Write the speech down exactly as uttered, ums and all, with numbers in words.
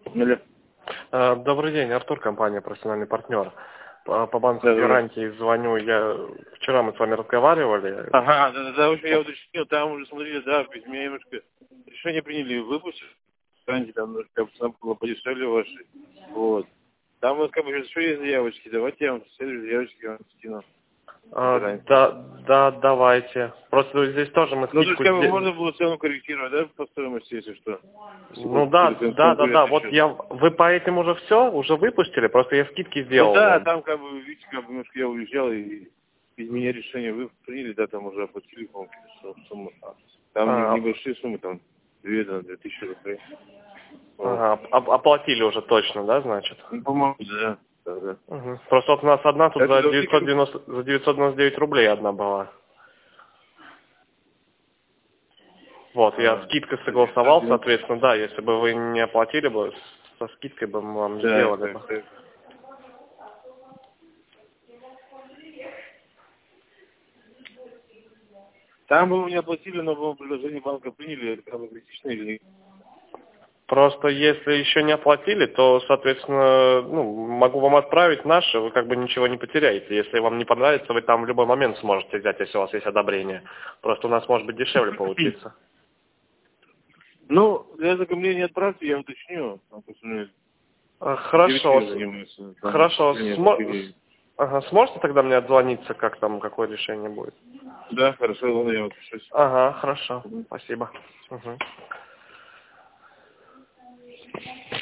Алло. Э, Добрый день, Артур, компания «Профессиональный партнер». По по банковской Да, да, да. гарантии звоню. Я вчера мы с вами разговаривали. Ага, да, да, да, в общем, я уточнил, там уже смотрели, да, в письме немножко решение приняли выпустить, раньше там немножко там было подешевле ваши. Вот. Там вот как бы еще есть заявочки, давайте я вам следующие заявочки вам скину. Э, Заранее. Да, да, давайте. Просто здесь тоже мы Ну, то есть, скидку как бы сделали. можно было цену корректировать, да, по стоимости, если что? Ну Чтобы да, какой-то да, да, да. конкурентный Вот счет. я, вы по этим уже все, уже выпустили, просто я скидки Ну сделал да, вам. там как бы, видите, как бы немножко я уезжал, и из меня решение вы приняли, да, там уже оплатили, по-моему, какие-то суммы. Там не- А, небольшие суммы, там две, да, две тысячи рублей. Вот. ага, оп- оплатили уже точно, да, значит? Ну, по-моему, да. Да, да. Мгм. Просто вот у нас одна тут Это за должны как девятьсот бы... девяносто, за девятьсот девяносто девять рублей одна была. Вот, я А, скидкой за девятьсот согласовал, девяносто. соответственно, да, если бы вы не оплатили бы, со скидкой бы мы вам Да, сделали так, бы. так. Там бы вы не оплатили, но по предложение банка приняли, это как бы критично или нет? Просто если еще не оплатили, то, соответственно, ну, могу вам отправить наши, вы как бы ничего не потеряете. Если вам не понравится, вы там в любой момент сможете взять, если у вас есть одобрение. Просто у нас может быть дешевле получиться. Ну, для этого ко мне не отправьте, я уточню. Там, просто, ну, А, девочки Хорошо, с- занимаются. Там, хорошо. решение Смо- с- купили. ага, сможете тогда мне отзвониться, как там, какое решение будет? Да, хорошо, ладно, я отпишусь. Ага, хорошо. Спасибо. Мгм.